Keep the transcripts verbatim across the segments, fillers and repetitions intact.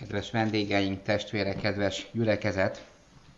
Kedves vendégeink, testvérek, kedves gyülekezet!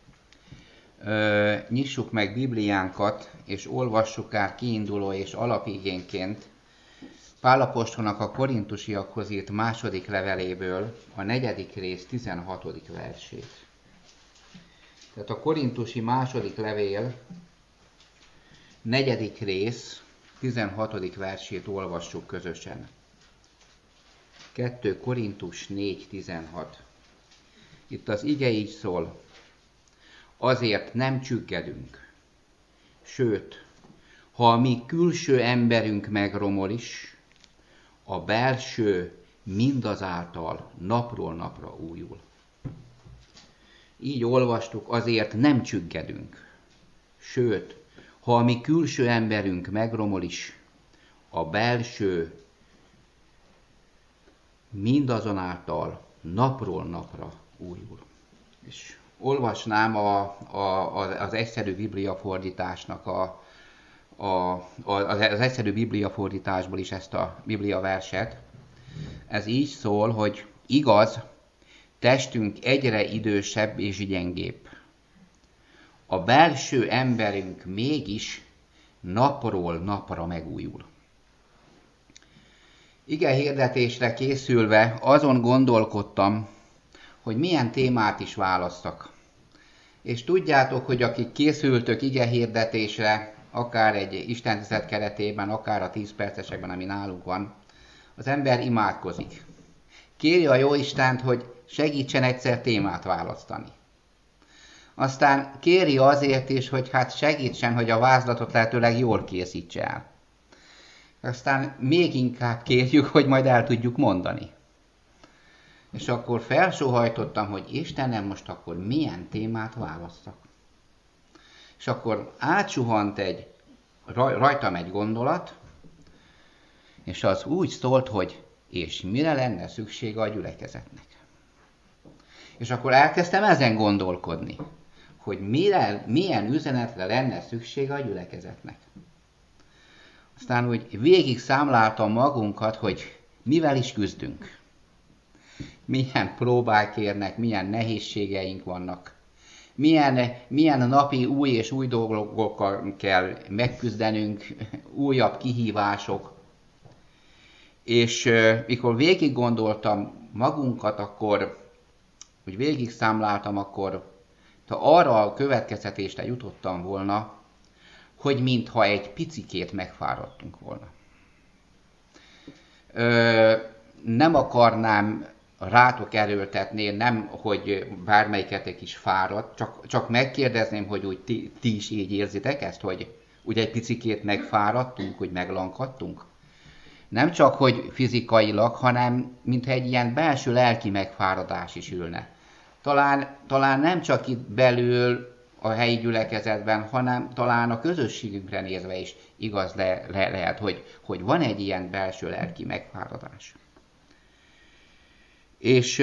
Ö, nyissuk meg Bibliánkat, és olvassuk át kiinduló és alapigénként Pál apostolnak a korintusiakhoz írt második leveléből a negyedik rész tizenhatodik versét. Tehát a korintusi második levél negyedik rész tizenhatodik versét olvassuk közösen. kettő Korintus négy tizenhat. Itt az ige így szól: azért nem csüggedünk. Sőt, ha a mi külső emberünk megromol is, a belső mindazáltal napról napra újul. Így olvastuk, azért nem csüggedünk. Sőt, ha a mi külső emberünk megromol is, a belső mindazonáltal napról napra újul. És olvasnám a, a, az egyszerű bibliafordításnak a, a, az egyszerű bibliafordításból is ezt a bibliaverset. Ez így szól, hogy igaz, testünk egyre idősebb és gyengébb. A belső emberünk mégis napról napra megújul. Ige hirdetésre készülve azon gondolkodtam, hogy milyen témát is választak. És tudjátok, hogy akik készültök ige hirdetésre, akár egy istentisztelet keretében, akár a tíz percesekben, ami nálunk van, az ember imádkozik. Kéri a Jóistent, hogy segítsen egyszer témát választani. Aztán kéri azért is, hogy hát segítsen, hogy a vázlatot lehetőleg jól készítse el. Aztán még inkább kérjük, hogy majd el tudjuk mondani. És akkor felsóhajtottam, hogy Istenem, most akkor milyen témát választak. És akkor átsuhant egy, rajtam egy gondolat, és az úgy szólt, hogy és mire lenne szüksége a gyülekezetnek. És akkor elkezdtem ezen gondolkodni, hogy mire, milyen üzenetre lenne szüksége a gyülekezetnek. Aztán úgy végig számláltam magunkat, hogy mivel is küzdünk. Milyen próbák érnek, milyen nehézségeink vannak. Milyen, milyen napi új és új dolgokkal kell megküzdenünk, újabb kihívások. És euh, mikor végig gondoltam magunkat, akkor, hogy végig számláltam, akkor arra a következtetésre jutottam volna, hogy mintha egy picikét megfáradtunk volna. Ö, nem akarnám rátok erőltetni, nem, hogy bármelyiketek is fáradt, csak, csak megkérdezném, hogy úgy ti, ti is így érzitek ezt, hogy úgy egy picikét megfáradtunk, hogy meglankadtunk. Nem csak, hogy fizikailag, hanem mintha egy ilyen belső lelki megfáradás is ülne. Talán, talán nem csak itt belül, a helyi gyülekezetben, hanem talán a közösségünkre nézve is igaz le, le, lehet, hogy, hogy van egy ilyen belső lelki megfáradás. És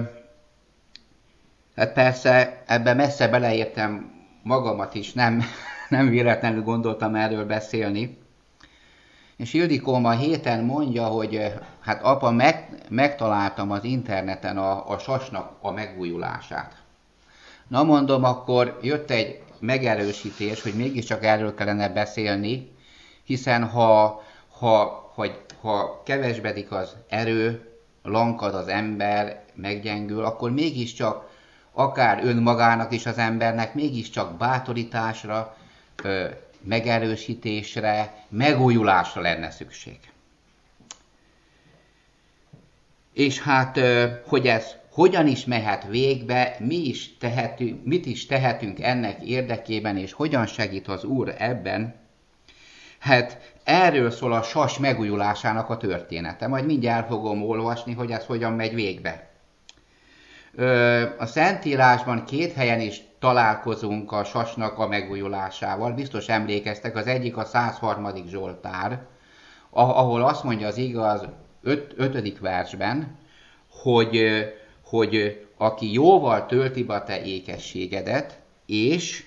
hát persze ebben messze beleértem magamat is, nem, nem véletlenül gondoltam erről beszélni. És Ildikó ma héten mondja, hogy hát apa, meg, megtaláltam az interneten a, a sasnak a megújulását. Na mondom, akkor jött egy megerősítés, hogy mégiscsak erről kellene beszélni, hiszen ha, ha, hogy, ha kevesbedik az erő, lankad az ember, meggyengül, akkor mégiscsak akár önmagának is az embernek mégiscsak bátorításra, megerősítésre, megújulásra lenne szükség. És hát, hogy ez hogyan is mehet végbe, mi is tehetünk, mit is tehetünk ennek érdekében, és hogyan segít az Úr ebben, hát erről szól a sas megújulásának a története. Majd mindjárt fogom olvasni, hogy ez hogyan megy végbe. A Szentírásban két helyen is találkozunk a sasnak a megújulásával. Biztos emlékeztek, az egyik a száz harmadik Zsoltár, ahol azt mondja az igaz öt, ötödik versben, hogy, hogy aki jóval tölti be a te ékességedet, és,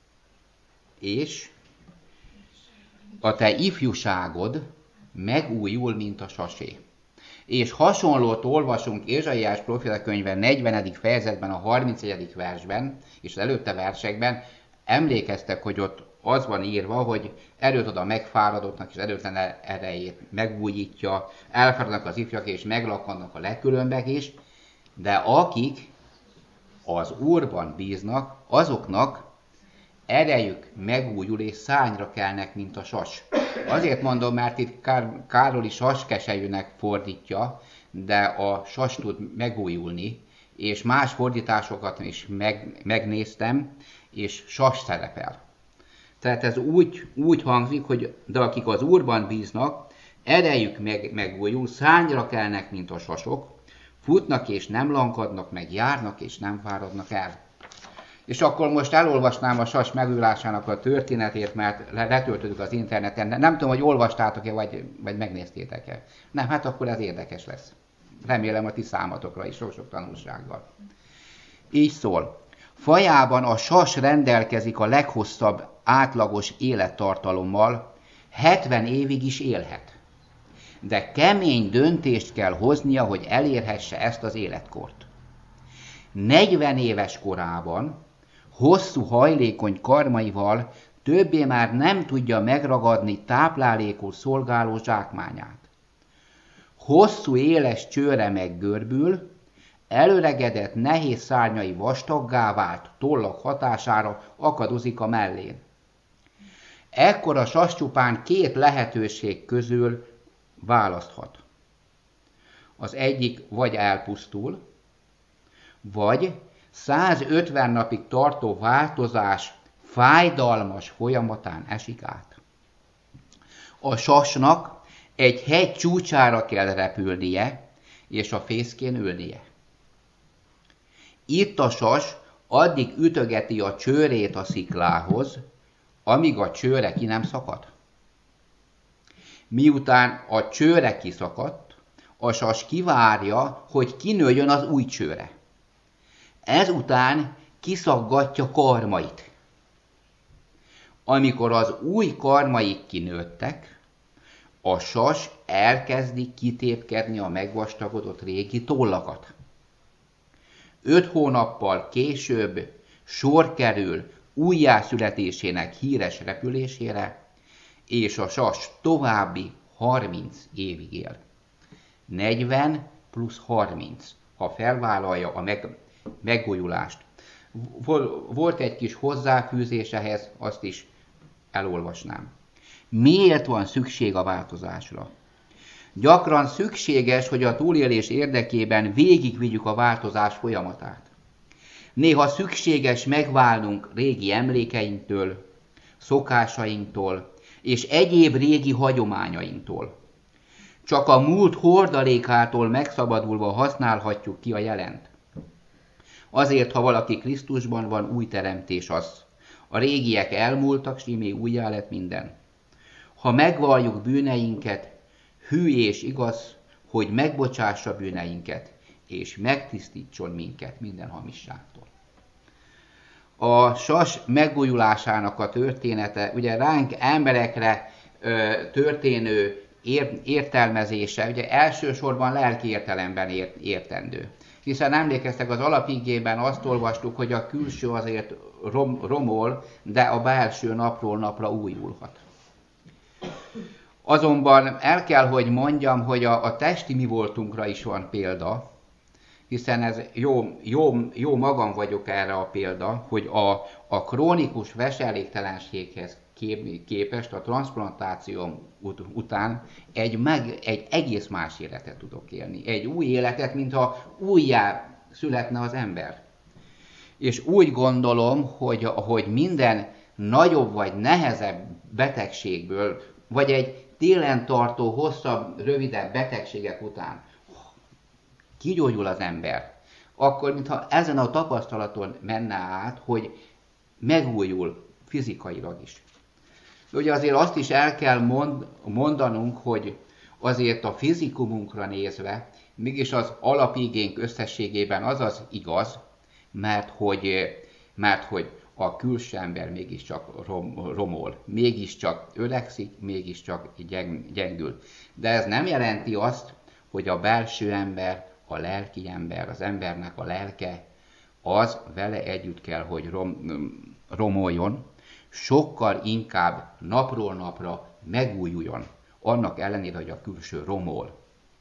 és a te ifjúságod megújul, mint a sasé. És hasonlót olvasunk Ézsaiás próféta könyve negyvenedik fejezetben, a harmincegyedik versben, és az előtte versekben. Emlékeztek, hogy ott az van írva, hogy erőt ad a megfáradottnak, és erőtlen erejét megbújítja, elfáradnak az ifjak, és meglakadnak a legkülönbek is, de akik az Úrban bíznak, azoknak erejük megújul, és szárnyra kelnek, mint a sas. Azért mondom, mert itt Kár- Károli saskesejűnek fordítja, de a sas tud megújulni, és más fordításokat is meg, megnéztem, és sas szerepel. Tehát ez úgy, úgy hangzik, hogy de akik az Úrban bíznak, erejük meg, megújul, szárnyra kelnek, mint a sasok, futnak és nem lankadnak, meg járnak és nem fáradnak el. És akkor most elolvasnám a sas megújulásának a történetét, mert letöltöttük az interneten. Nem tudom, hogy olvastátok-e, vagy, vagy megnéztétek-e. Nem, hát akkor ez érdekes lesz. Remélem a ti számatokra is sok-sok tanulsággal. Így szól. Fajában a sas rendelkezik a leghosszabb átlagos élettartalommal, hetven évig is élhet. De kemény döntést kell hoznia, hogy elérhesse ezt az életkort. negyven éves korában hosszú hajlékony karmaival többé már nem tudja megragadni táplálékul szolgáló zsákmányát. Hosszú éles csőre meggörbül, előregedett nehéz szárnyai vastaggá vált tollak hatására akadozik a mellén. Ekkor a sas csupán két lehetőség közül választhat. Az egyik vagy elpusztul, vagy százötven napig tartó változás fájdalmas folyamatán esik át. A sasnak egy hegy csúcsára kell repülnie, és a fészkén ülnie. Itt a sas addig ütögeti a csőrét a sziklához, amíg a csőre ki nem szakad. Miután a csőre kiszakadt, a sas kivárja, hogy kinőjön az új csőre. Ezután kiszaggatja karmait. Amikor az új karmaik kinőttek, a sas elkezdi kitépkedni a megvastagodott régi tollakat. Öt hónappal később sor kerül újjászületésének híres repülésére, és a sas további harminc évig él. negyven plusz harminc, ha felvállalja a meg, megújulást. Volt egy kis hozzáfűzés ehhez, azt is elolvasnám. Miért van szükség a változásra? Gyakran szükséges, hogy a túlélés érdekében végigvigyük a változás folyamatát. Néha szükséges megválnunk régi emlékeinktől, szokásainktól és egyéb régi hagyományainktól. Csak a múlt hordalékától megszabadulva használhatjuk ki a jelent. Azért, ha valaki Krisztusban van, új teremtés az. A régiek elmúltak, s íme újjá lett minden. Ha megvalljuk bűneinket, hű és igaz, hogy megbocsássa bűneinket, és megtisztítson minket minden hamisságtól. A sas megújulásának a története, ugye ránk emberekre ö, történő ér, értelmezése, ugye elsősorban lelki értelemben ért, értendő. Hiszen emlékeztek, az alapigében azt olvastuk, hogy a külső azért rom, romol, de a belső napról napra újulhat. Azonban el kell, hogy mondjam, hogy a, a testi mi voltunkra is van példa, hiszen ez jó, jó, jó magam vagyok erre a példa, hogy a, a krónikus veselégtelenséghez kép, képest a transplantáció ut, után egy, meg, egy egész más életet tudok élni. Egy új életet, mintha újjá születne az ember. És úgy gondolom, hogy, hogy minden nagyobb vagy nehezebb betegségből, vagy egy télen tartó, hosszabb, rövidebb betegségek után kigyógyul az ember, akkor mintha ezen a tapasztalaton menne át, hogy megújul fizikailag is. De ugye azért azt is el kell mond, mondanunk, hogy azért a fizikumunkra nézve, mégis az alapigénk összességében az az igaz, mert hogy, mert hogy a külső ember mégiscsak rom, romol, mégiscsak öregszik, mégiscsak gyeng, gyengül. De ez nem jelenti azt, hogy a belső ember, a lelki ember, az embernek a lelke, az vele együtt kell, hogy rom, romoljon, sokkal inkább napról napra megújuljon, annak ellenére, hogy a külső romol.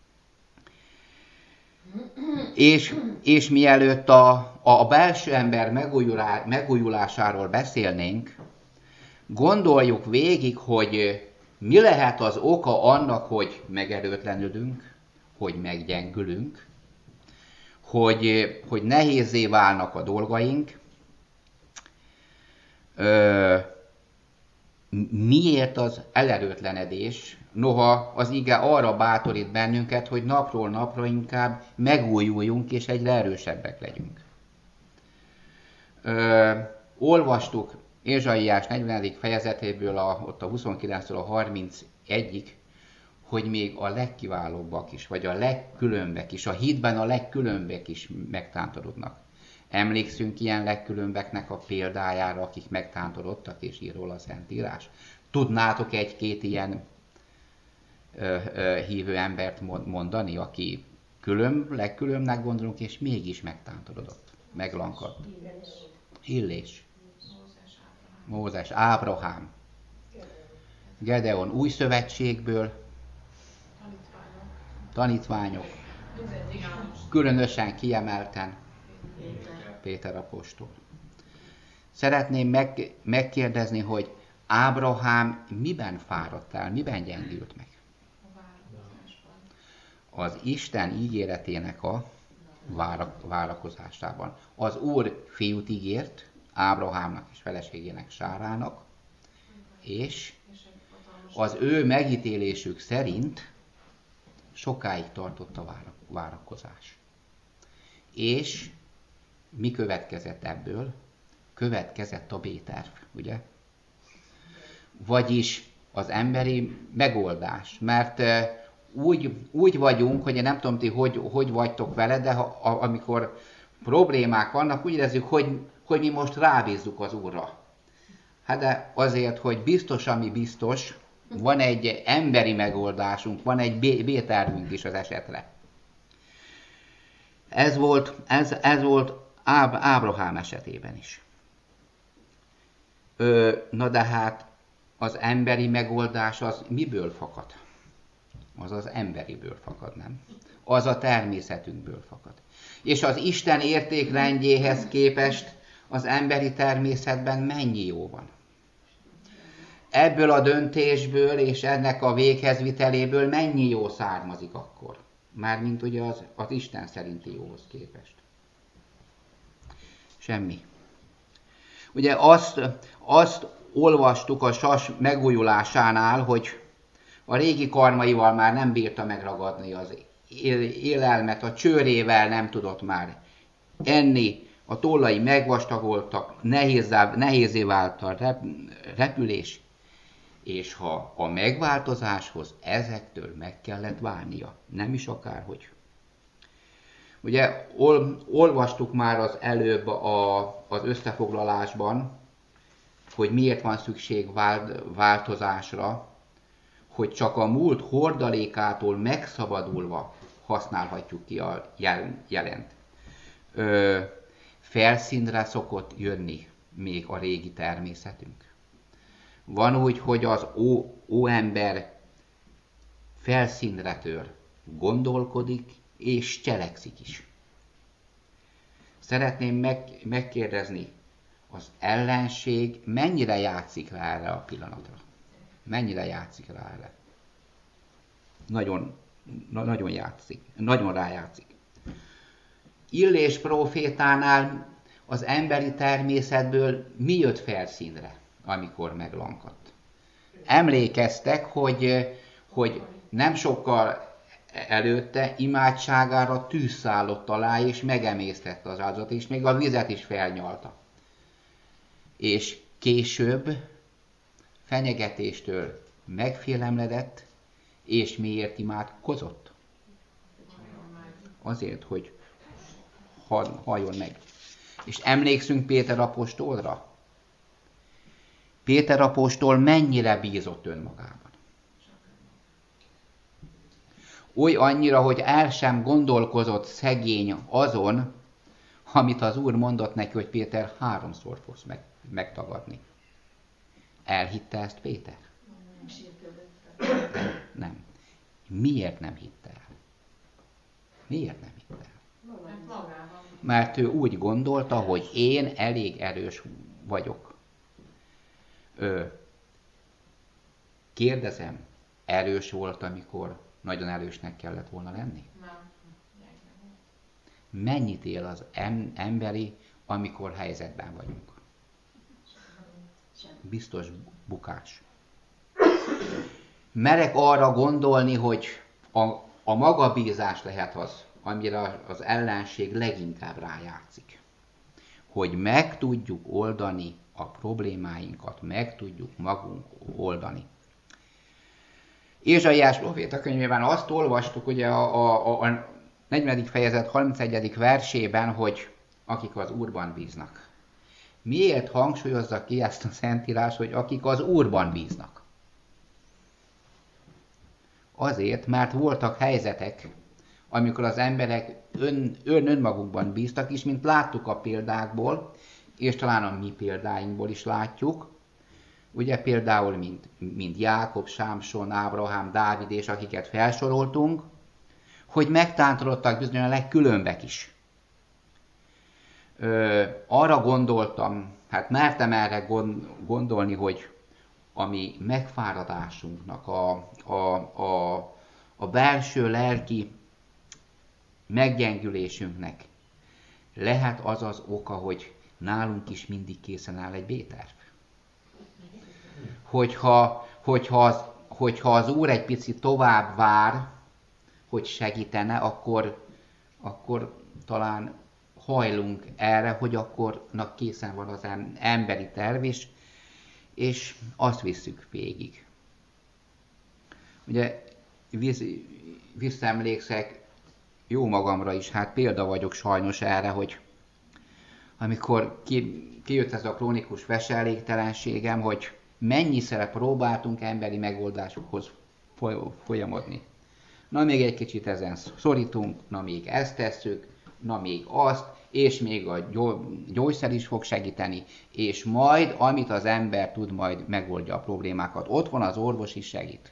És, és mielőtt a, a belső ember megújulá, megújulásáról beszélnénk, gondoljuk végig, hogy mi lehet az oka annak, hogy megerőtlenülünk, hogy meggyengülünk, hogy, hogy nehézzé válnak a dolgaink. Ö, miért az elerőtlenedés? Noha az ige arra bátorít bennünket, hogy napról napra inkább megújuljunk, és egyre erősebbek legyünk. Ö, olvastuk Ézsaiás negyvenedik fejezetéből, a, ott a huszonkilenctől a harmincegyig, hogy még a legkiválóbbak is, vagy a legkülönbek is, a hitben a legkülönbek is megtántorodnak. Emlékszünk ilyen legkülönbeknek a példájára, akik megtántorodtak, és ír róla a Szentírás? Tudnátok egy-két ilyen ö, ö, hívő embert mondani, aki különb, legkülönbnek gondolunk, és mégis megtántorodott, meglankadt? Illés. Mózes, Ábrahám, Gedeon, új szövetségből, tanítványok, különösen kiemelten Péter apostol. Szeretném meg, megkérdezni, hogy Ábrahám miben fáradt el, miben gyengült meg? Az Isten ígéretének a várakozásában. Az Úr fiút ígért Ábrahámnak és feleségének Sárának, és az ő megítélésük szerint sokáig tartott a várakozás. És mi következett ebből? Következett a B-terv, ugye? Vagyis az emberi megoldás. Mert úgy, úgy vagyunk, hogy én nem tudom ti, hogy, hogy vagytok vele, de ha, amikor problémák vannak, úgy érezzük, hogy, hogy mi most rábízzuk az Úrra. Hát de azért, hogy biztos, ami biztos, van egy emberi megoldásunk, van egy B-tervünk is az esetre. Ez volt, ez, ez volt Áb, Ábrahám esetében is. Ö, na de hát az emberi megoldás az miből fakad? Az az emberiből fakad, nem? Az a természetünkből fakad. És az Isten értékrendjéhez képest az emberi természetben mennyi jó van? Ebből a döntésből és ennek a véghezviteléből mennyi jó származik akkor? Mármint ugye az, az Isten szerinti jóhoz képest. Semmi. Ugye azt, azt olvastuk a sas megújulásánál, hogy a régi karmaival már nem bírta megragadni az élelmet, a csőrével nem tudott már enni, a tollai megvastagoltak, nehézé, nehézé vált a rep, repülés, és ha a megváltozáshoz ezektől meg kellett válnia, nem is akárhogy. Ugye ol, olvastuk már az előbb a, az összefoglalásban, hogy miért van szükség vált, változásra, hogy csak a múlt hordalékától megszabadulva használhatjuk ki a jel, jelent. Ö, felszínre szokott jönni még a régi természetünk. Van úgy, hogy az ó, óember felszínre tör, gondolkodik és cselekszik is. Szeretném meg, megkérdezni, az ellenség mennyire játszik rá erre a pillanatra? Mennyire játszik rá erre? Nagyon, na, nagyon játszik, nagyon rájátszik. Illés prófétánál az emberi természetből mi jött felszínre, amikor meglankadt? Emlékeztek, hogy, hogy nem sokkal előtte imádságára tűz szállott alá, és megemésztette az áldozatot, és még a vizet is felnyalta. És később fenyegetéstől megfélemledett, és miért imádkozott? Azért, hogy halljon meg. És emlékszünk Péter apostolra? Péter apostol mennyire bízott önmagában? Oly annyira, hogy el sem gondolkozott szegény azon, amit az Úr mondott neki, hogy Péter háromszor fogsz meg, megtagadni. Elhitte ezt Péter? Nem. nem. Miért nem hitte el? Miért nem hitte el? Mert ő úgy gondolta, hogy én elég erős vagyok. Ö, kérdezem, erős volt, amikor nagyon erősnek kellett volna lenni? Mennyit él az em- emberi, amikor helyzetben vagyunk? Biztos bukás. Merek arra gondolni, hogy a, a magabízás lehet az, amire az ellenség leginkább rájátszik. Hogy meg tudjuk oldani a problémáinkat, meg tudjuk magunk oldani. Ézsaiás próféta könyvében azt olvastuk, ugye a, a, a negyvenedik fejezet harmincegyedik versében, hogy akik az Úrban bíznak. Miért hangsúlyozza ki ezt a Szentírás, hogy akik az Úrban bíznak? Azért, mert voltak helyzetek, amikor az emberek ön, ön, önmagukban bíztak is, mint láttuk a példákból, és talán a mi példáinkból is látjuk. Ugye például, mint, mint Jákob, Sámson, Ábrahám, Dávid és akiket felsoroltunk, hogy megtántorodtak bizony a legkülönbek is. Ö, arra gondoltam, hát mertem erre gondolni, hogy a mi megfáradásunknak, a, a, a, a belső lelki meggyengülésünknek lehet az az oka, hogy nálunk is mindig készen áll egy B-terv. Hogyha, hogyha, az, hogyha az Úr egy picit tovább vár, hogy segítene, akkor, akkor talán hajlunk erre, hogy akkornak készen van az emberi terv is, és azt visszük végig. Ugye visszaemlékszek jó magamra is, hát példa vagyok sajnos erre, hogy amikor ki, kijött ez a krónikus veselégtelenségem, hogy mennyiszer próbáltunk emberi megoldásokhoz folyamodni. Na még egy kicsit ezen szorítunk, na még ezt tesszük, na még azt, és még a gyógyszer is fog segíteni, és majd, amit az ember tud, majd megoldja a problémákat. Ott van az orvos is segít.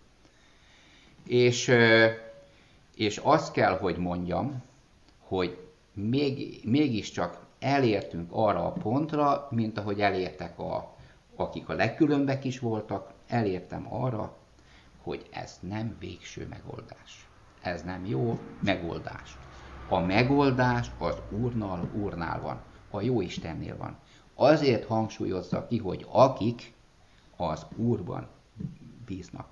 És, és azt kell, hogy mondjam, hogy még, mégiscsak elértünk arra a pontra, mint ahogy elértek, a, akik a legkülönbek is voltak, elértem arra, hogy ez nem végső megoldás. Ez nem jó megoldás. A megoldás az Úrnál, Úrnál van, a Jóistennél van. Azért hangsúlyozza ki, hogy akik az Úrban bíznak.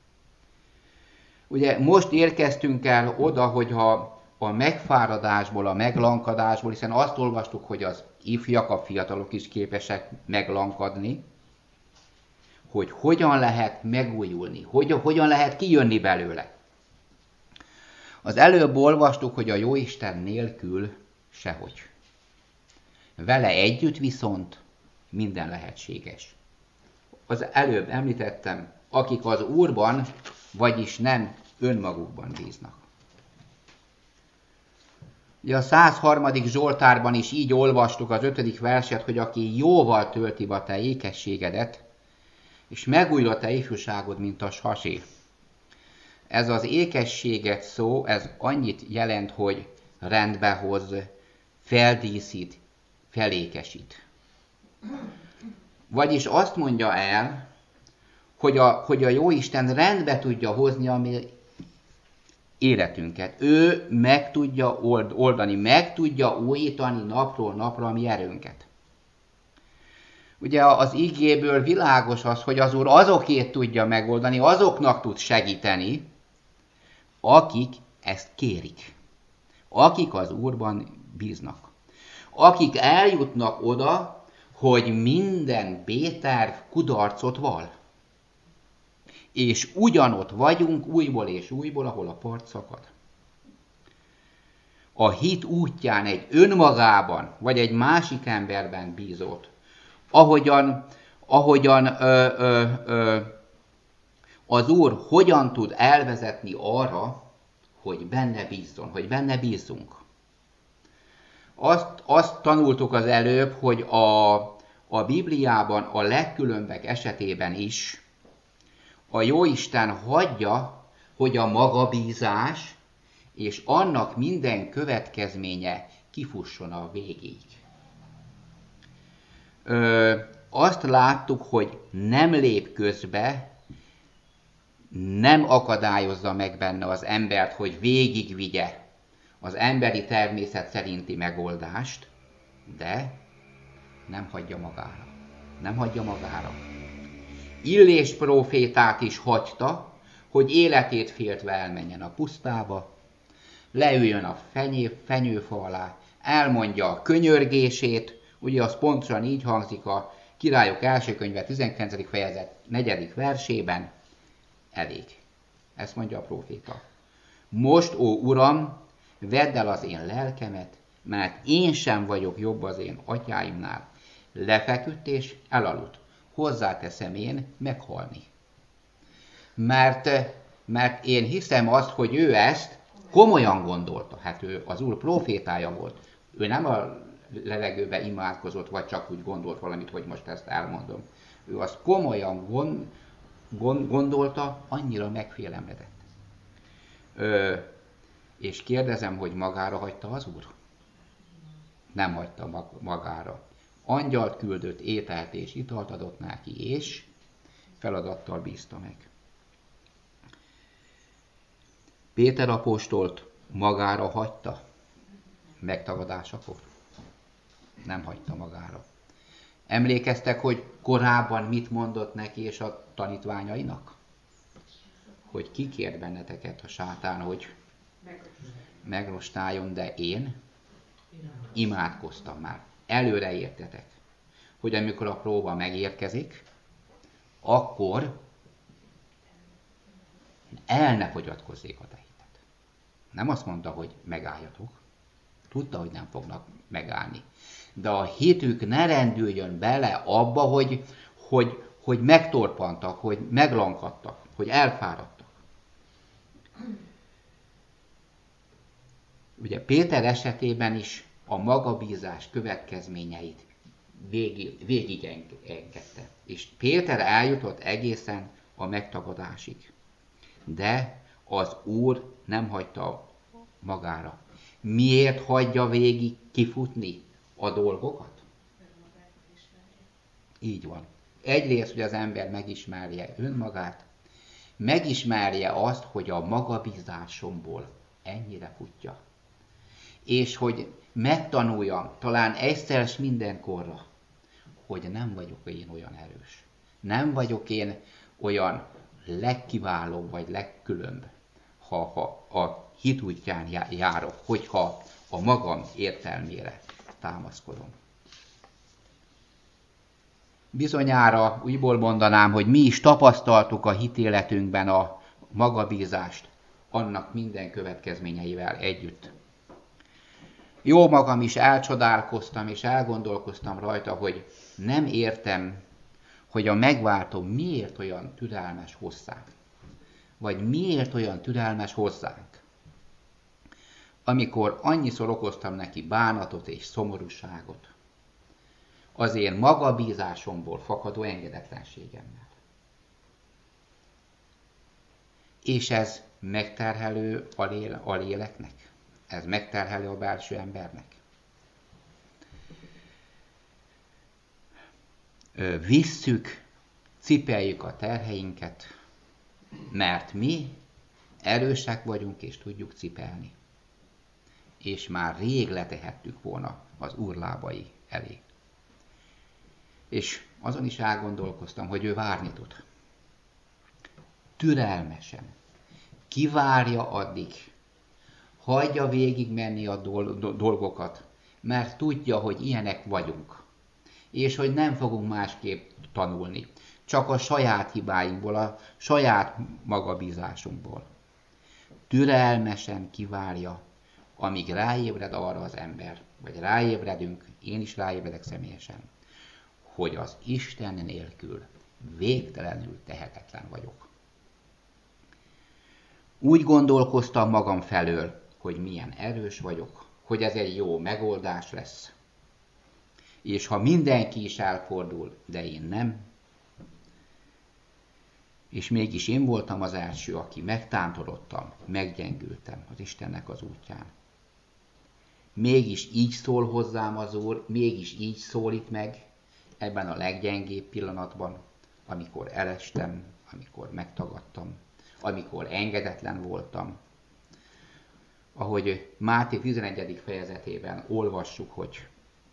Ugye most érkeztünk el oda, hogyha a megfáradásból, a meglankadásból, hiszen azt olvastuk, hogy az ifjak, a fiatalok is képesek meglankadni, hogy hogyan lehet megújulni, hogy, hogyan lehet kijönni belőle. Az előbb olvastuk, hogy a Jóisten nélkül sehogy. Vele együtt viszont minden lehetséges. Az előbb említettem, akik az Úrban, vagyis nem önmagukban bíznak. Ugye a száz harmadik Zsoltárban is így olvastuk az ötödik verset, hogy aki jóval tölti a te ékességedet, és megújul a te ifjúságod, mint a sasé. Ez az ékességet szó, ez annyit jelent, hogy rendbe hoz, feldíszít, felékesít. Vagyis azt mondja el, hogy a, hogy a Jóisten rendbe tudja hozni a mi életünket. Ő meg tudja oldani, meg tudja újítani napról napra a mi erőnket. Ugye az igéből világos az, hogy az Úr azokét tudja megoldani, azoknak tud segíteni, akik ezt kérik. Akik az Úrban bíznak. Akik eljutnak oda, hogy minden B-terv kudarcot val. És ugyanott vagyunk újból és újból, ahol a part szakad. A hit útján egy önmagában, vagy egy másik emberben bízott, ahogyan, ahogyan ö, ö, ö, az Úr hogyan tud elvezetni arra, hogy benne bízzon, hogy benne bízzunk. Azt, azt tanultuk az előbb, hogy a, a Bibliában a legkülönbek esetében is a Jóisten hagyja, hogy a magabízás és annak minden következménye kifusson a végig. Ö, azt láttuk, hogy nem lép közbe, nem akadályozza meg benne az embert, hogy végigvigye az emberi természet szerinti megoldást, de nem hagyja magára. Nem hagyja magára. Illés prófétát is hagyta, hogy életét féltve elmenjen a pusztába, leüljön a fenyő, fenyőfa alá, elmondja a könyörgését, ugye az pontosan így hangzik a Királyok első könyve tizenkilencedik fejezet negyedik versében, elég. Ezt mondja a próféta. Most, ó Uram, vedd el az én lelkemet, mert én sem vagyok jobb az én atyáimnál. Lefeküdt és elaludt. Hozzáteszem én meghalni. Mert, mert én hiszem azt, hogy ő ezt komolyan gondolta. Hát ő az Úr prófétája volt. Ő nem a levegőbe imádkozott, vagy csak úgy gondolt valamit, hogy most ezt elmondom. Ő azt komolyan gond, gond, gondolta, annyira megfélemledett. Ö, és kérdezem, hogy magára hagyta az Úr? Nem hagyta magára. Angyalt küldött, ételt és italt adott neki, és feladattal bízta meg. Péter apóstolt magára hagyta megtagadásakor? Nem hagyta magára. Emlékeztek, hogy korábban mit mondott neki és a tanítványainak? Hogy kikért benneteket a sátán, hogy megrostáljon, de én imádkoztam már. Előre értetek, hogy amikor a próba megérkezik, akkor el ne fogyatkozzék a te hitet. Nem azt mondta, hogy megálljatok. Tudta, hogy nem fognak megállni. De a hitük ne rendüljön bele abba, hogy, hogy, hogy megtorpantak, hogy meglankadtak, hogy elfáradtak. Ugye Péter esetében is a magabízás következményeit végig, végig engedte. És Péter eljutott egészen a megtagadásig. De az Úr nem hagyta magára. Miért hagyja végig kifutni a dolgokat? Így van. Egyrészt, hogy az ember megismerje önmagát, megismerje azt, hogy a magabízásomból ennyire futja. És hogy megtanuljam, talán egyszer s mindenkorra, hogy nem vagyok én olyan erős. Nem vagyok én olyan legkiválóbb vagy legkülönbb, ha, ha a hit útján járok, hogyha a magam értelmére támaszkodom. Bizonyára újból mondanám, hogy mi is tapasztaltuk a hitéletünkben a magabízást, annak minden következményeivel együtt. Jó magam is elcsodálkoztam és elgondolkoztam rajta, hogy nem értem, hogy a megváltó miért olyan türelmes hozzánk. Vagy miért olyan türelmes hozzánk. Amikor annyiszor okoztam neki bánatot és szomorúságot, az én magabízásomból fakadó engedetlenségemmel. És ez megterhelő a, léle, a léleknek. Ez megterhelő a belső embernek. Visszük, cipeljük a terheinket, mert mi erősek vagyunk és tudjuk cipelni. És már rég letehettük volna az Úr lábai elé. És azon is elgondolkoztam, hogy ő várni tud. Türelmesen. Kivárja addig. Hagyja végig menni a dolgokat, mert tudja, hogy ilyenek vagyunk. És hogy nem fogunk másképp tanulni. Csak a saját hibáinkból, a saját magabízásunkból. Türelmesen kivárja, amíg ráébred arra az ember, vagy ráébredünk, én is ráébredek személyesen, hogy az Isten nélkül végtelenül tehetetlen vagyok. Úgy gondolkoztam magam felől, hogy milyen erős vagyok, hogy ez egy jó megoldás lesz. És ha mindenki is elfordul, de én nem, és mégis én voltam az első, aki megtántorodtam, meggyengültem az Istennek az útján. Mégis így szól hozzám az Úr, mégis így szólít meg ebben a leggyengébb pillanatban, amikor elestem, amikor megtagadtam, amikor engedetlen voltam. Ahogy Máté tizenegyedik fejezetében olvassuk, hogy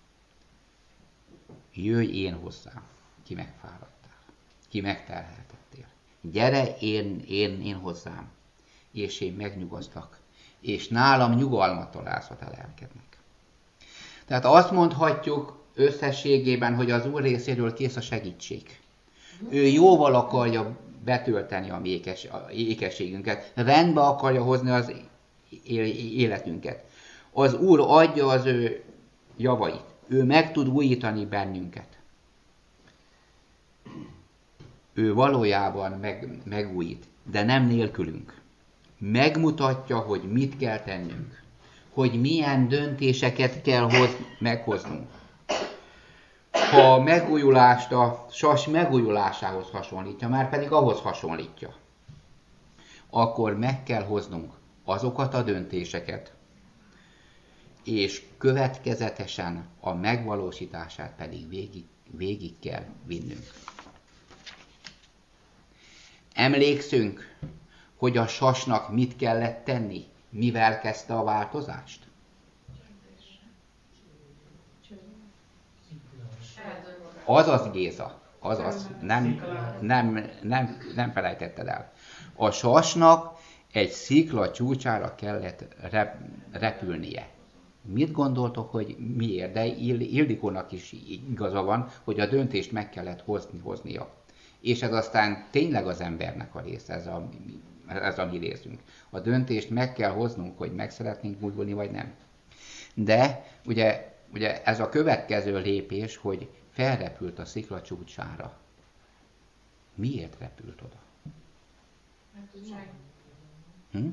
jöjj én hozzám, ki megfáradtál, ki megterheltettél. Gyere én, én, én hozzám, és én megnyugosztak, és nálam nyugalmat találsz a te lelkednek. Tehát azt mondhatjuk összességében, hogy az Úr részéről kész a segítség. Ő jóval akarja betölteni a mi ékes, a ékességünket, rendbe akarja hozni az életünket. Az Úr adja az ő javait. Ő meg tud újítani bennünket. Ő valójában meg, megújít, de nem nélkülünk. Megmutatja, hogy mit kell tennünk. Hogy milyen döntéseket kell hoz, meghoznunk. Ha a megújulást a sas megújulásához hasonlítja, már pedig ahhoz hasonlítja, akkor meg kell hoznunk azokat a döntéseket, és következetesen a megvalósítását pedig végig, végig kell vinnünk. Emlékszünk, hogy a sasnak mit kellett tenni, mivel kezdte a változást? Azaz, Géza, azaz, nem, nem, nem, nem felejtetted el. A sasnak egy szikla csúcsára kellett rep, repülnie. Mit gondoltok, hogy miért? De Ildikónak is igaza van, hogy a döntést meg kellett hozni, hoznia. És ez aztán tényleg az embernek a része, ez a, ez a mi részünk. A döntést meg kell hoznunk, hogy meg szeretnénk múlni, vagy nem. De ugye, ugye ez a következő lépés, hogy felrepült a szikla csúcsára. Miért repült oda? Hm?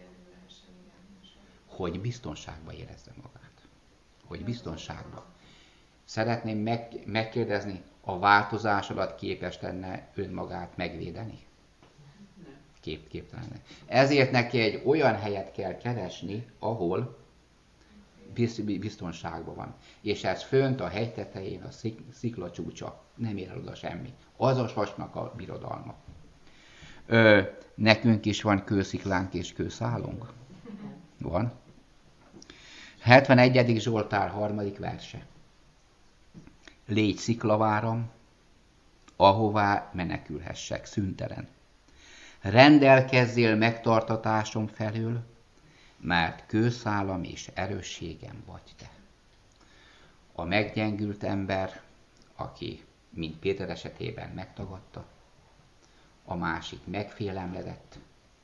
Hogy biztonságban érezze magát. Hogy biztonságban. Szeretném meg, megkérdezni, a változás alatt képes lenne önmagát megvédeni? Kép, képtelen. Ezért neki egy olyan helyet kell keresni, ahol biztonságban van. És ez fönt a hegy tetején a szik, szikla csúcsa. Nem ér el oda semmi. Az a sasnak a birodalma. Ö, nekünk is van kősziklánk és kőszálunk. Van. hetvenegyedik Zsoltár harmadik verse. Légy sziklaváram, ahová menekülhessek szüntelen. Rendelkezzél megtartatásom felől, mert kőszálam és erősségem vagy te. A meggyengült ember, aki, mint Péter esetében megtagadta, a másik megfélemledett,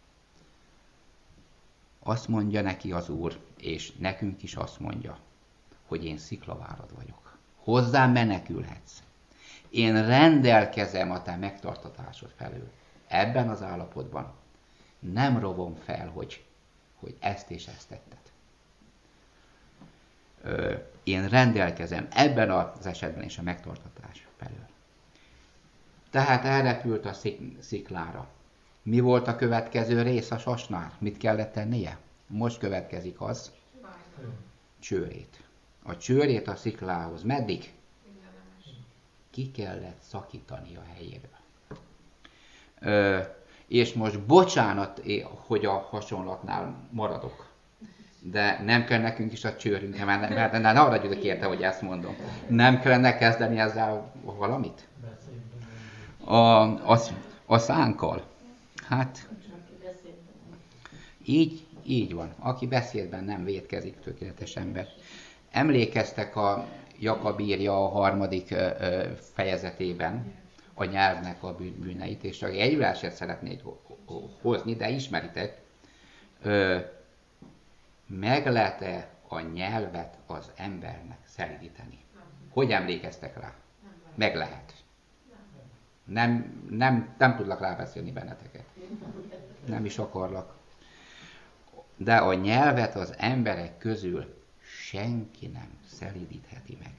azt mondja neki az Úr, és nekünk is azt mondja, hogy én sziklavárad vagyok. Hozzám menekülhetsz. Én rendelkezem a te megtartatásod felől. Ebben az állapotban nem robom fel, hogy, hogy ezt és ezt tetted. Ö, én rendelkezem ebben az esetben is a megtartatás felől. Tehát elrepült a szik- sziklára. Mi volt a következő rész a sasnál? Mit kellett tennie? Most következik az. Csőrét. A csőrét a sziklához. Meddig? Ki kellett szakítani a helyéről. Ö, és most bocsánat, hogy a hasonlatnál maradok. De nem kell nekünk is a csőrünk, mert, mert ne arra gyűlök érte, hogy ezt mondom. Nem kellene kezdeni ezzel valamit? A, a, a szánkkal. Hát, így, így van. Aki beszédben nem vétkezik, tökéletes ember. Emlékeztek a Jakab írja a harmadik ö, fejezetében a nyelvnek a bűneit, és egy verset szeretnék hozni, de ismeritek. Ö, meg lehet-e a nyelvet az embernek szelídíteni? Hogy emlékeztek rá? Meg lehet. Nem, nem, nem tudlak rábeszélni benneteket. Nem is akarlak. de a nyelvet az emberek közül senki nem szelídítheti meg.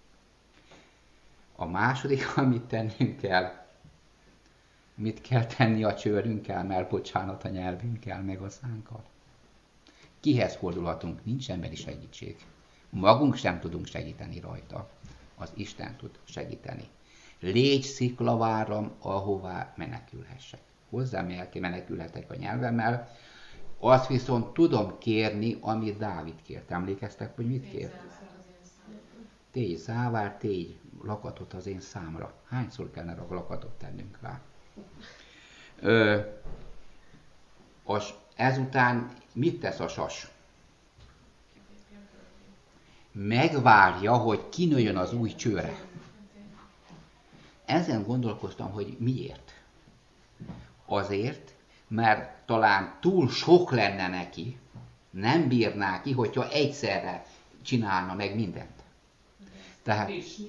A második, amit tennünk kell, mit kell tenni a csőrünkkel, mert bocsánat, a nyelvünkkel, meg a szánkkal. Kihez fordulhatunk? Nincs emberi segítség. Magunk sem tudunk segíteni rajta. Az Isten tud segíteni. Légy sziklaváram, ahová menekülhessek. Hozzám menekülhetek a nyelvemmel. Azt viszont tudom kérni, amit Dávid kért. Emlékeztek, hogy mit kért? Tégy závár, tégy lakatot az én számra. Hányszor kellene a lakatot tennünk rá? Ö, az, ezután mit tesz a sas? Megvárja, hogy kinőjön az új csőre. Ezen gondolkoztam, hogy miért. Azért, mert talán túl sok lenne neki, nem bírná ki, hogyha egyszerre csinálna meg mindent. Tehát,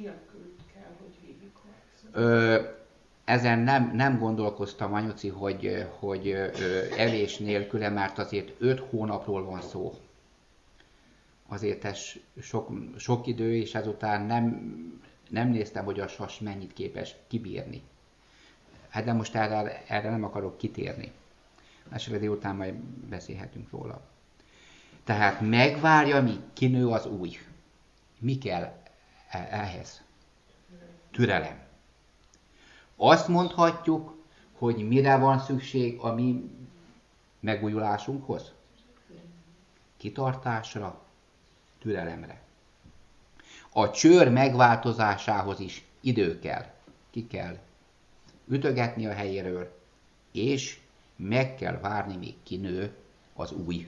ö, ezen nem, nem gondolkoztam, anyuci, hogy, hogy ö, evés nélküle, mert azért öt hónapról van szó. Azért ez sok, sok idő, és ezután nem, nem néztem, hogy a sas mennyit képes kibírni. Hát de most erre, erre nem akarok kitérni. Esetleg délután majd beszélhetünk róla. Tehát megvárja, míg kinő az új. Mi kell ehhez? Türelem. Azt mondhatjuk, hogy mire van szükség a mi megújulásunkhoz? Kitartásra, türelemre. A csőr megváltozásához is idő kell. Ki kell ütögetni a helyéről, és meg kell várni, míg kinő az új.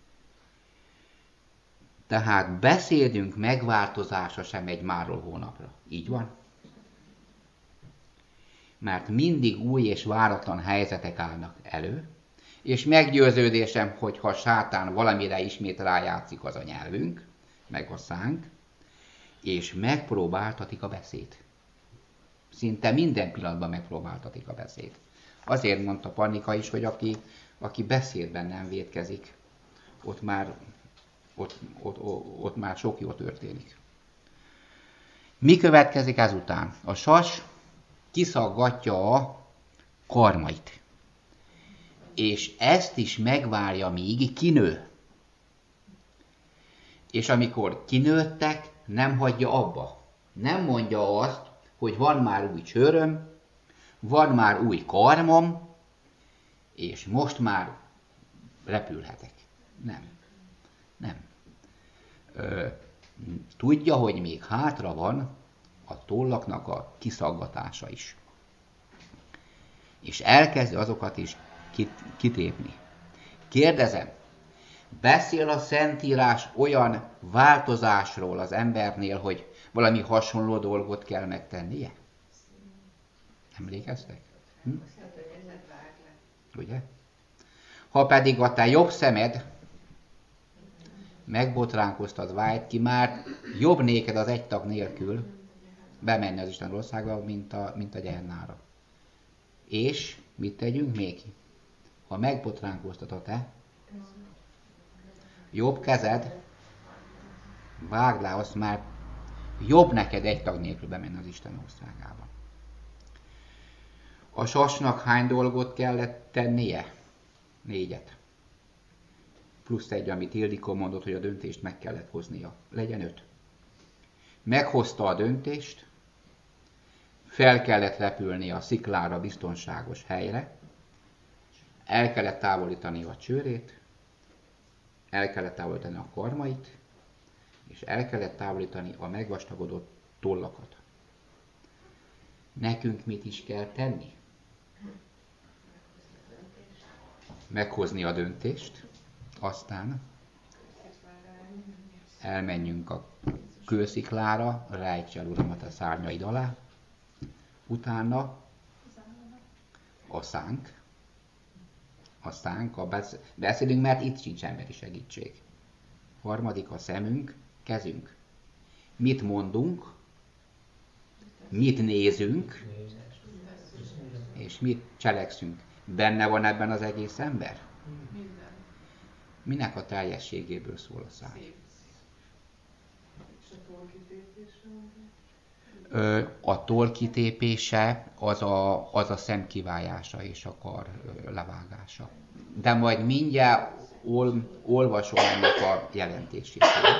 Tehát beszédünk megváltozása sem egy máról hónapra. Így van? Mert mindig új és váratlan helyzetek állnak elő, és meggyőződésem, hogy ha sátán valamire ismét rájátszik, az a nyelvünk, meg a szánk, és megpróbáltatik a beszéd. Szinte minden pillanatban megpróbáltatik a beszéd. Azért mondta Pannika is, hogy aki, aki beszédben nem vétkezik, ott már, ott, ott, ott, ott már sok jó történik. Mi következik ezután? A sas kiszaggatja a karmait. És ezt is megvárja, míg kinő. És amikor kinőttek, nem hagyja abba. Nem mondja azt, hogy van már új csőröm, van már új karmom, és most már repülhetek. Nem. Nem. Ö, tudja, hogy még hátra van a tollaknak a kiszaggatása is. És elkezdi azokat is kit- kitépni. Kérdezem, beszél a Szentírás olyan változásról az embernél, hogy valami hasonló dolgot kell megtennie? Emlékeztek? Hm? Ugye? Ha pedig a te jobb szemed megbotránkoztat vágyt ki, már jobb néked az egy tag nélkül bemenni az Isten országba, mint a, mint a gyehennára. És mit tegyünk még? Ha megbotránkoztat a te jobb kezed, vágd le azt, már jobb neked egy tag nélkül bemenni az Isten országába. A sasnak hány dolgot kellett tennie? Négyet. Plusz egy, amit Ildikó mondott, hogy a döntést meg kellett hoznia. Legyen öt. Meghozta a döntést, fel kellett repülni a sziklára biztonságos helyre, el kellett távolítani a csőrét, el kellett távolítani a karmait, és el kellett távolítani a megvastagodott tollakat. Nekünk mit is kell tenni? Meghozni a döntést, aztán elmenjünk a kősziklára, rejts el Uramat a szárnyaid alá, utána a szánk, a szánk, a besz- beszélünk, mert itt sincs emberi segítség. Harmadik a szemünk, kezünk. Mit mondunk, mit nézünk, és mit cselekszünk. Benne van ebben az egész ember? Minek a teljességéből szól a száj? Ö, a toll kitépése az a, az a szem kivájása és a kar ö, levágása. De majd mindjárt ol, olvasom ennek a jelentését.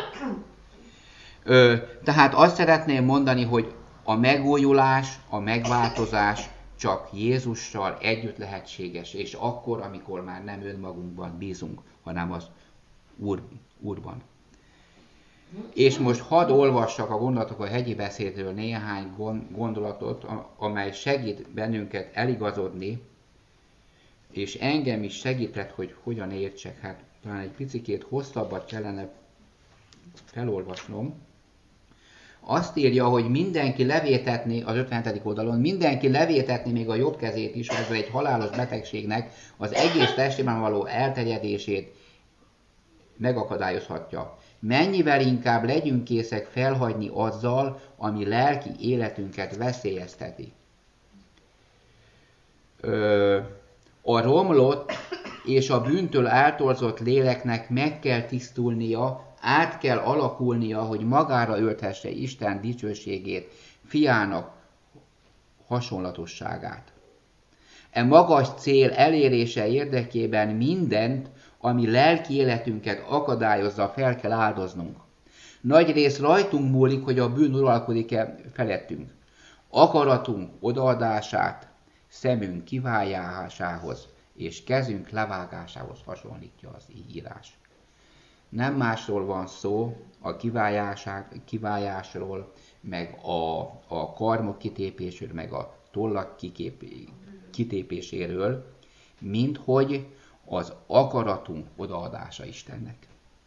Ö, tehát azt szeretném mondani, hogy a megújulás, a megváltozás csak Jézussal együtt lehetséges, és akkor, amikor már nem önmagunkban bízunk, hanem az Úr, Úrban. És most hadd olvassak a gondolatok a hegyi beszédről néhány gondolatot, amely segít bennünket eligazodni, és engem is segített, hogy hogyan értsek. Hát talán egy picikét hosszabbat kellene felolvasnom. Azt írja, hogy mindenki levétetni, az ötvenhetedik oldalon, mindenki levétetni még a jobb kezét is, ezzel egy halálos betegségnek az egész testében való elterjedését megakadályozhatja. Mennyivel inkább legyünk készek felhagyni azzal, ami lelki életünket veszélyezteti. Ö, a romlott és a bűntől eltorzott léleknek meg kell tisztulnia, át kell alakulnia, hogy magára ölthesse Isten dicsőségét, fiának hasonlatosságát. E magas cél elérése érdekében mindent, ami lelki életünket akadályozza, fel kell áldoznunk. Nagy rész rajtunk múlik, hogy a bűn uralkodik-e felettünk. Akaratunk odaadását szemünk kivájásához és kezünk levágásához hasonlítja az írás. Nem másról van szó, a kivájásról, meg a, a karmok kitépéséről, meg a tollak kikép, kitépéséről, mint hogy az akaratunk odaadása Istennek.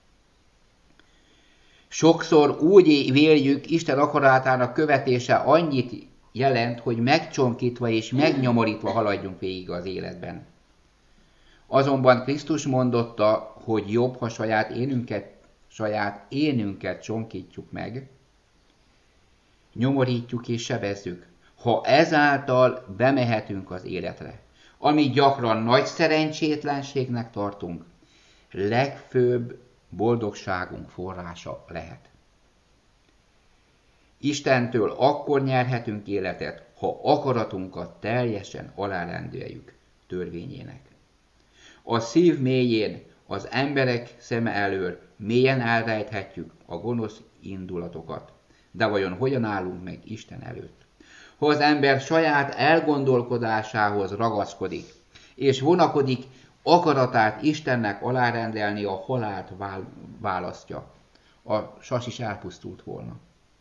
Sokszor úgy véljük, Isten akaratának követése annyit jelent, hogy megcsonkítva és megnyomorítva haladjunk végig az életben. Azonban Krisztus mondotta, hogy jobb, ha saját énünket, saját énünket csonkítjuk meg, nyomorítjuk és sebezzük, ha ezáltal bemehetünk az életre, amit gyakran nagy szerencsétlenségnek tartunk, legfőbb boldogságunk forrása lehet. Istentől akkor nyerhetünk életet, ha akaratunkat teljesen alárendeljük törvényének. A szív mélyén, az emberek szeme elől mélyen elrejthetjük a gonosz indulatokat, de vajon hogyan állunk meg Isten előtt? Ha az ember saját elgondolkodásához ragaszkodik, és vonakodik, akaratát Istennek alárendelni, a halált választja. A sas is elpusztult volna.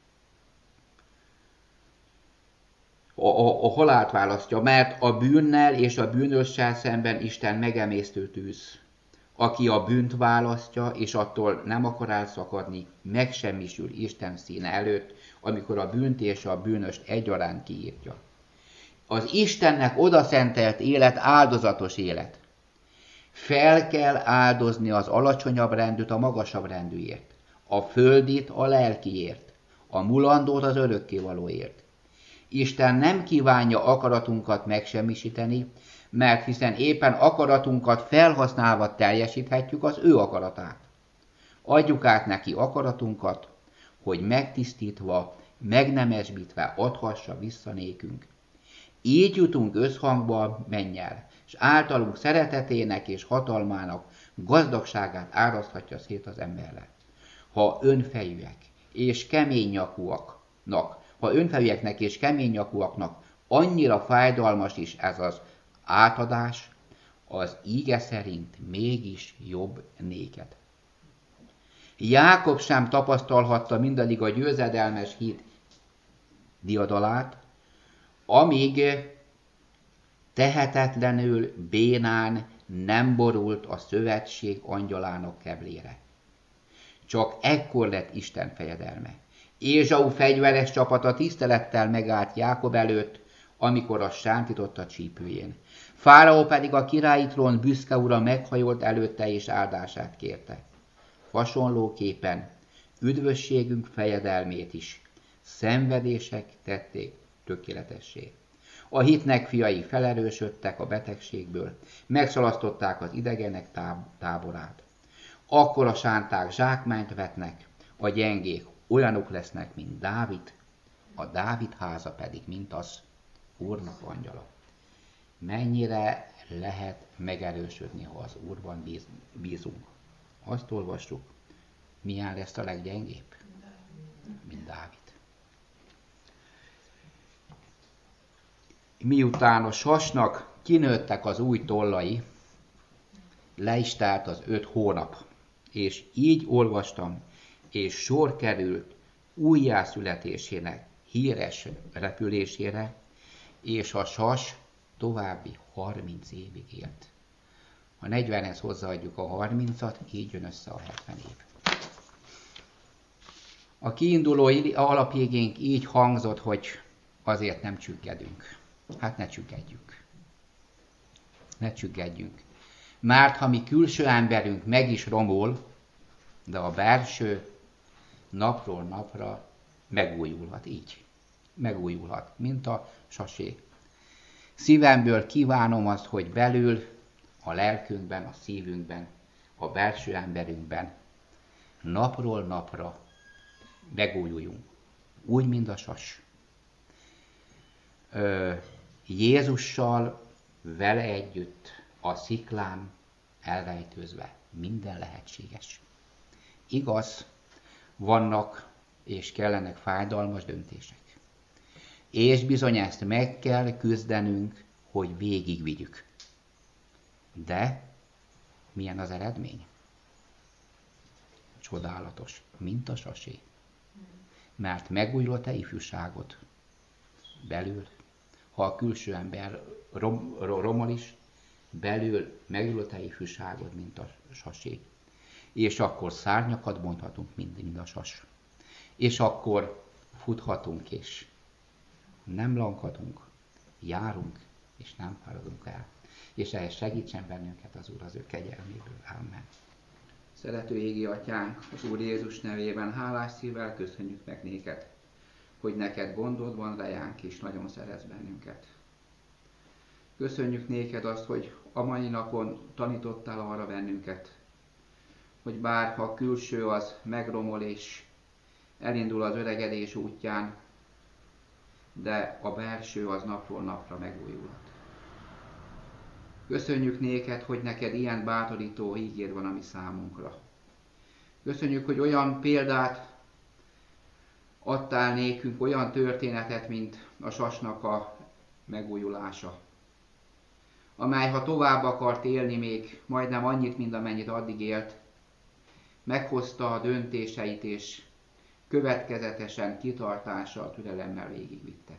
A, a, a halált választja, mert a bűnnel és a bűnössel szemben Isten megemésztő tűz. Aki a bűnt választja, és attól nem akar elszakadni, megsemmisül Isten színe előtt, amikor a bűnt és a bűnöst egyaránt kiírtja. Az Istennek odaszentelt élet áldozatos élet. Fel kell áldozni az alacsonyabb rendűt a magasabb rendűért, a földit a lelkiért, a mulandót az örökkévalóért. Isten nem kívánja akaratunkat megsemmisíteni, mert hiszen éppen akaratunkat felhasználva teljesíthetjük az ő akaratát. Adjuk át neki akaratunkat, hogy megtisztítva, megnemesbítve adhassa vissza nékünk. Így jutunk összhangba mennyel, és általunk szeretetének és hatalmának gazdagságát áraszthatja szét az emberre. Ha önfejűek és kemény nyakúaknak, ha önfejűeknek és kemény nyakúaknak annyira fájdalmas is ez az átadás, az íge szerint mégis jobb néked. Jákob sem tapasztalhatta mindaddig a győzedelmes hit diadalát, amíg tehetetlenül, bénán nem borult a szövetség angyalának keblére. Csak ekkor lett Isten fejedelme. Ézsau fegyveres csapata tisztelettel megállt Jákob előtt, amikor azt sántított a csípőjén. Fáraó pedig a királyi trón büszke ura meghajolt előtte és áldását kérte. Hasonlóképpen üdvösségünk fejedelmét is szenvedések tették tökéletessé. A hitnek fiai felerősödtek a betegségből, megszalasztották az idegenek táborát. Akkor a sánták zsákmányt vetnek, a gyengék olyanok lesznek, mint Dávid, a Dávid háza pedig, mint az Úrnak angyala. Mennyire lehet megerősödni, ha az Úrban bíz, bízunk? Azt olvassuk, milyen lesz a leggyengébb? Mint Dávid. Miután a sasnak kinőttek az új tollai, le is telt az öt hónap, és így olvastam, és sor került újjászületésének híres repülésére, és a sas további harminc évig élt. A negyvenhez hozzáadjuk a harmincat, így jön össze a hetven év. A kiinduló alapjégénk így hangzott, hogy azért nem csüggedünk. Hát ne csüggedjünk. Ne csüggedjünk. Mert ha mi külső emberünk meg is romol, de a belső napról napra megújulhat így. Megújulhat, mint a sasé. Szívemből kívánom azt, hogy belül, a lelkünkben, a szívünkben, a belső emberünkben napról napra megújuljunk. Úgy, mint a sas. Ö, Jézussal vele együtt a sziklán elrejtőzve minden lehetséges. Igaz, vannak és kellenek fájdalmas döntések. És bizony ezt meg kell küzdenünk, hogy végigvigyük. De milyen az eredmény? Csodálatos, mint a sasé. Mert megújul a te ifjúságod belül. Ha a külső ember rom, romol is, belül megújul a te ifjúságod, mint a sasé. És akkor szárnyakat bonthatunk, mint, mint a sas. És akkor futhatunk, és nem lankadunk, járunk, és nem fáradunk el. És ehhez segítsen bennünket az Úr az ő kegyelméből. Amen. Szerető égi atyánk, az Úr Jézus nevében hálás szívvel köszönjük meg néked, hogy neked gondod van ránk, és nagyon szeretsz bennünket. Köszönjük néked azt, hogy a mai napon tanítottál arra bennünket, hogy bár ha a külső az megromol és elindul az öregedés útján, de a belső az napról napra megújulhat. Köszönjük néked, hogy neked ilyen bátorító ígéd van a mi számunkra. Köszönjük, hogy olyan példát adtál nékünk, olyan történetet, mint a sasnak a megújulása, amely, ha tovább akart élni még majdnem annyit, mint amennyit addig élt, meghozta a döntéseit, és következetesen, kitartással, türelemmel végigvitte.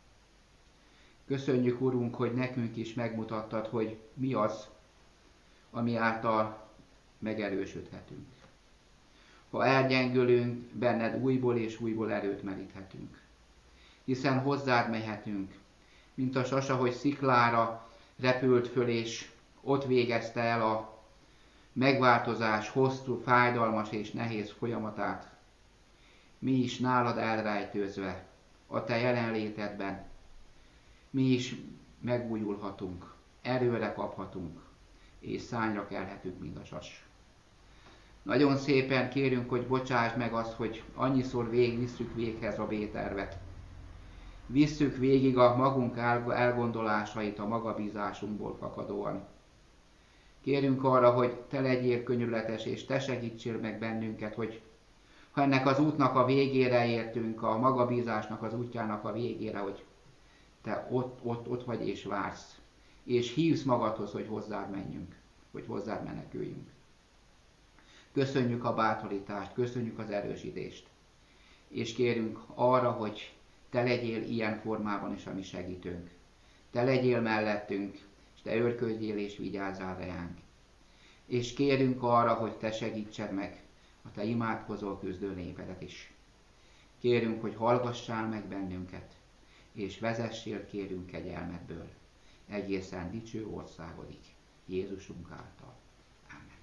Köszönjük, Urunk, hogy nekünk is megmutattad, hogy mi az, ami által megerősödhetünk. Ha elgyengülünk, benned újból és újból erőt meríthetünk. Hiszen hozzád mehetünk, mint a sas, hogy sziklára repült föl, és ott végezte el a megváltozás hosszú, fájdalmas és nehéz folyamatát. Mi is nálad elrejtőzve, a te jelenlétedben, mi is megújulhatunk, erőre kaphatunk, és szányra kelhetünk, mint a sas. Nagyon szépen kérünk, hogy bocsáss meg azt, hogy annyiszor végig visszük véghez a B-tervet. Visszük végig a magunk elgondolásait a magabízásunkból fakadóan. Kérünk arra, hogy te legyél könyörületes, és te segítsél meg bennünket, hogy ha ennek az útnak a végére értünk, a magabízásnak az útjának a végére, hogy te ott, ott, ott vagy és vársz, és hívsz magadhoz, hogy hozzád menjünk, hogy hozzád meneküljünk. Köszönjük a bátorítást, köszönjük az erősítést, és kérünk arra, hogy te legyél ilyen formában is a mi segítőnk. Te legyél mellettünk, és te őrködjél és vigyázzál ránk. És kérünk arra, hogy te segítsed meg a te imádkozó küzdő népedet is. Kérünk, hogy hallgassál meg bennünket, és vezessél, kérünk kegyelmedből, egészen dicső országodig, Jézusunk által.